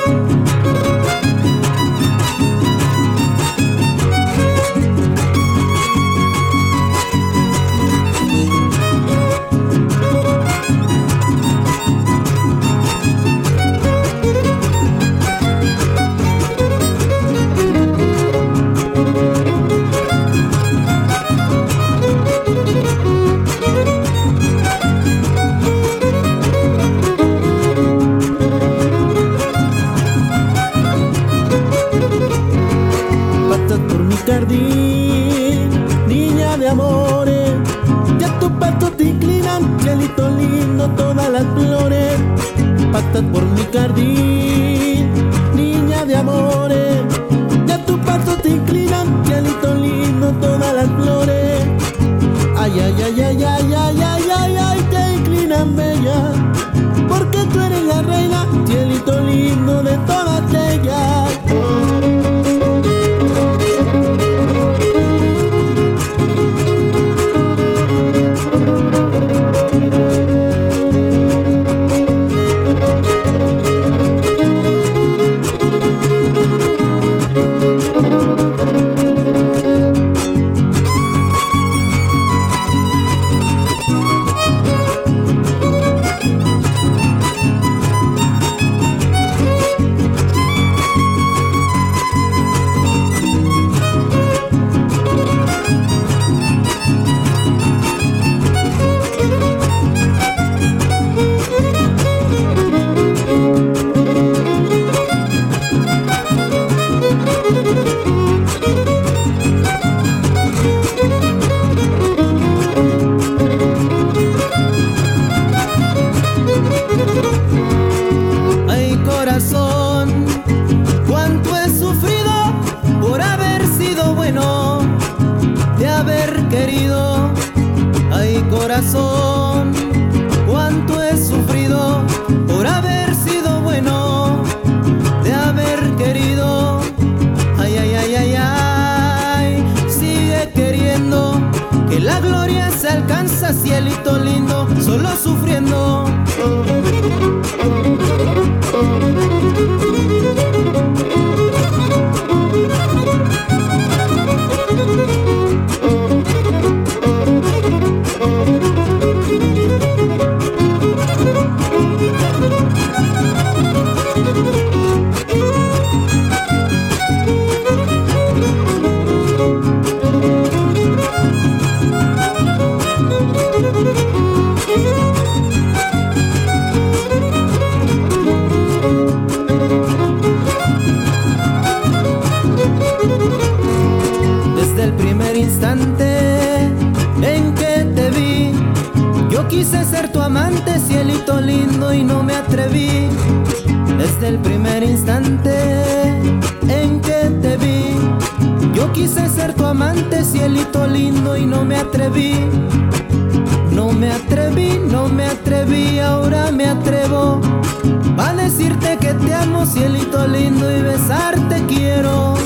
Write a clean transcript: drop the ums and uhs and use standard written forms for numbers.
Jardín, niña de amores, ya tus pasos te inclinan, cielito lindo, todas las flores. Pasas por mi jardín, niña de amores, ya tus pasos te inclinan, cielito lindo, todas las flores. Ay, ay, ay, ay, ay, ay, ay, ay, ay, te inclinan bella, porque tú eres la reina, cielito lindo de todas ellas. Cuánto he sufrido por haber sido bueno, de haber querido. Ay, corazón, cuánto he sufrido por haber sido bueno, de haber querido. Ay, ay, ay, ay, ay, sigue queriendo, que la gloria se alcanza, cielito lindo, solo sufriendo. Instante en que te vi, yo quise ser tu amante, cielito lindo, y no me atreví. Desde el primer instante en que te vi, yo quise ser tu amante, cielito lindo, y no me atreví. No me atreví, no me atreví, ahora me atrevo a decirte que te amo, cielito lindo, y besarte quiero.